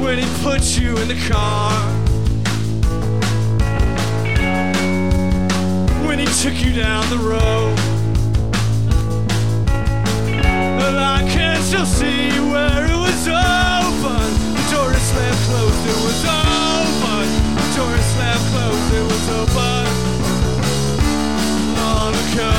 when he put you in the car, when he took you down the road. Well, I can still see where it was open. The door is slammed closed, it was open. The door is slammed closed, it was open. Long ago.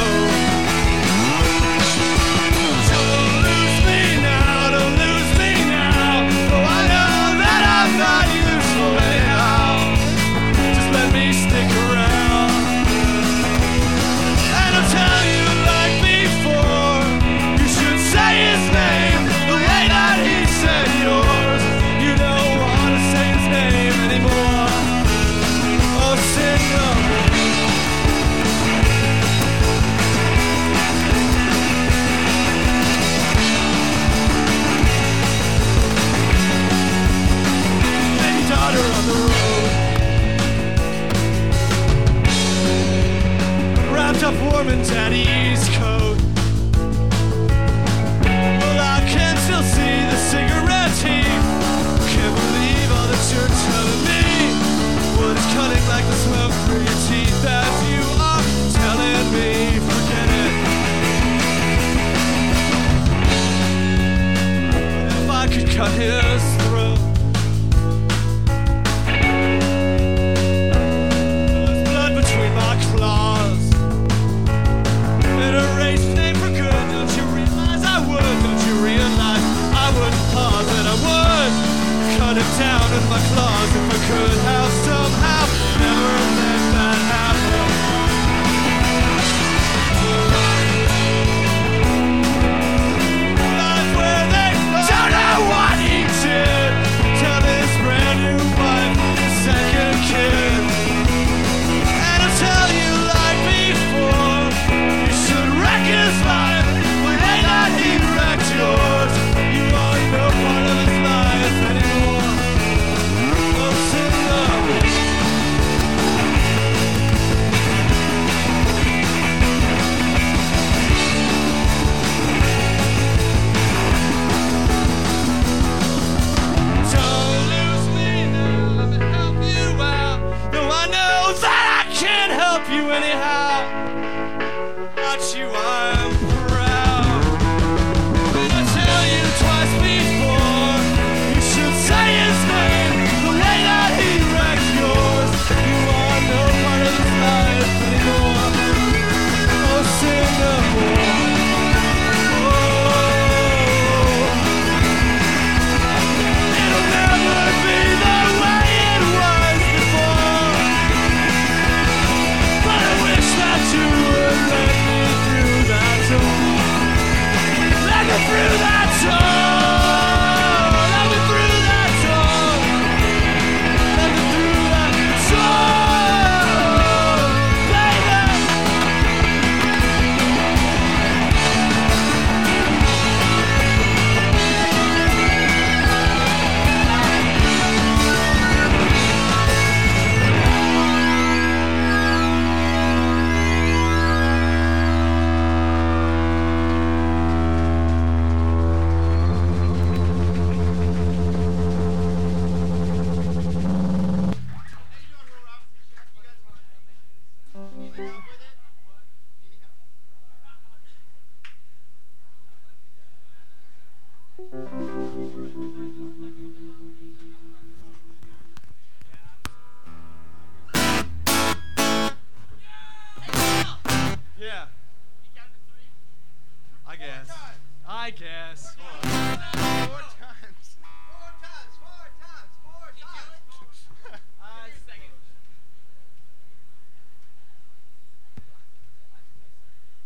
Warm in daddy's coat. Well, I can still see the cigarette heat. Can't believe all that you're telling me. What is cutting like the smoke through your teeth as you are telling me, forget it. If I could cut his throat, there's blood between my claws. Erase his name for good. Don't you realize I would? Don't you realize I wouldn't pause and I would cut him down with my claws if I could have somehow never let that happen. Life where they don't know what he did. Tell his brand new wife, second kid, and I'll tell you like before. His life, but ain't that he wrecked yours? You are no part of his life anymore. Oh, sit down. Don't lose me now, let me help you out. Though I know that I can't help you anyhow. But you I'm proud. Did I tell you twice before? You should say his name the way that he wrecked yours. You are no part of his life anymore. Oh, sing no more. Oh, it'll never be the way it was before. But I wish that you would let me through that door. Let me through that door. Let me through that door. Let me through that door, baby. Yeah. I guess.